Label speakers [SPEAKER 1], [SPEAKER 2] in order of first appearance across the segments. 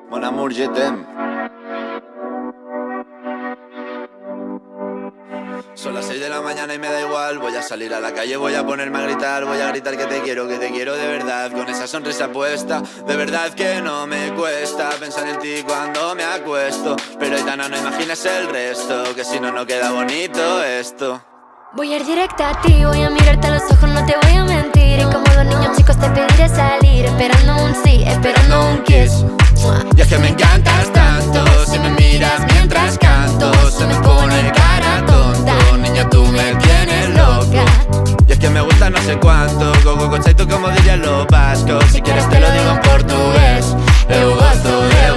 [SPEAKER 1] Mon amour, je t'aime. Son las 6 de la mañana y me da igual. Voy a salir a la calle, voy a ponerme a gritar. Voy a gritar que te quiero de verdad. Con esa sonrisa puesta, de verdad que no me cuesta pensar en ti cuando me acuesto. Pero Aitana, no imagines el resto, que si no, no queda bonito esto.
[SPEAKER 2] Voy a ir directa a ti, voy a mirarte a los ojos, no te voy a mentir. Y como dos niños chicos te pediré salir, esperando un sí, esperando un kiss.
[SPEAKER 1] Y es que me encantas tanto, si me miras mientras canto, se me pone cara tonta. Niña, tú me tienes loca. Y es que me gusta no sé cuánto, go conceito como dirían los vascos. Si quieres te lo digo en portugués, eu gosto de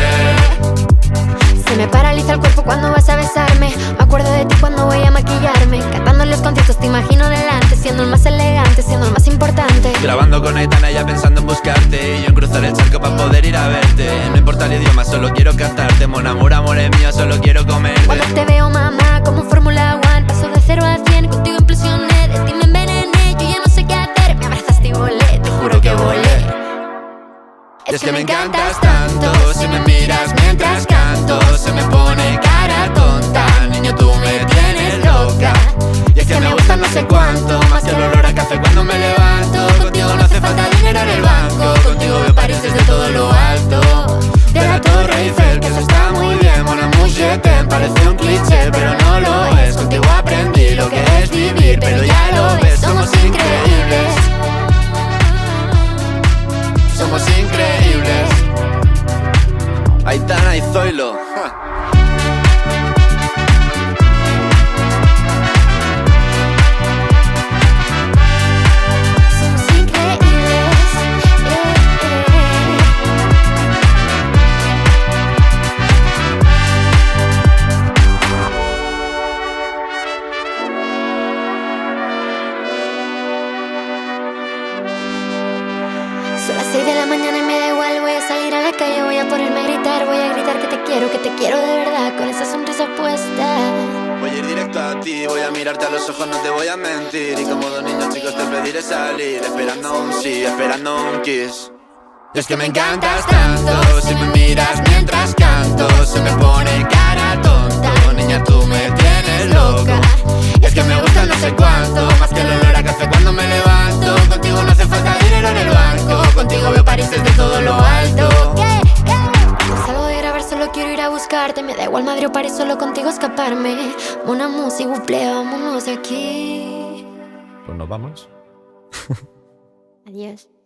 [SPEAKER 1] você.
[SPEAKER 2] Se me paraliza el cuerpo cuando vas a besarme. Me acuerdo de ti cuando voy a maquillarme. Cantando los conciertos te imagino delante, siendo el más elegante, siendo el más importante.
[SPEAKER 1] Grabando con Aitana ya pensando en buscarte, y yo en cruzar el charco para poder ir a verte. No importa el idioma, solo quiero cantarte. Mon amour, amor es mío, solo quiero comerte.
[SPEAKER 2] Cuando te veo, mamá, como Fórmula 1, paso de 0 a 100, contigo implosioné. De ti me envenené, yo ya no sé qué hacer. Me abrazaste y volé, te juro que volé.
[SPEAKER 1] Y es que me encantas tanto, si me miras mientras canto, se me pone cara tonta. Niño, tú me tienes loca. Y es que me gusta no sé cuánto, más que el olor a café cuando me levanto. Contigo no hace falta dinero en el banco, contigo veo París desde todo lo alto. De la Torre Eiffel, que eso está muy bien. Mon amour, je t'aime, parece un cliché, pero no lo es. Contigo aprendí lo que es vivir, pero ya lo ves, somos increíbles. Somos increíbles. Aitana y Zoilo.
[SPEAKER 2] Somos increíbles. Son las 6 de la mañana y me da igual. Voy a salir a la calle, voy a ponerme a gritar. Voy a gritar que te quiero de verdad, con esa sonrisa puesta.
[SPEAKER 1] Voy a ir directo a ti, voy a mirarte a los ojos, no te voy a mentir. Y como dos niños chicos te pediré salir, esperando un sí, esperando un kiss. Y es que me encantas tanto, si me miras mientras canto, se me pone cara tonta. Niña, tú me tienes loca. Y es que me gusta no sé cuánto, más que el olor a café cuando me levanto. Contigo no hace falta dinero en el banco, contigo veo París desde todo lo alto.
[SPEAKER 2] Cuando salgo de grabar solo quiero ir a buscarte. Me da igual Madrid o París, solo contigo escaparme. Mon amour, s'il vous plaît, vámonos de aquí.
[SPEAKER 3] Pues nos vamos.
[SPEAKER 2] Adiós.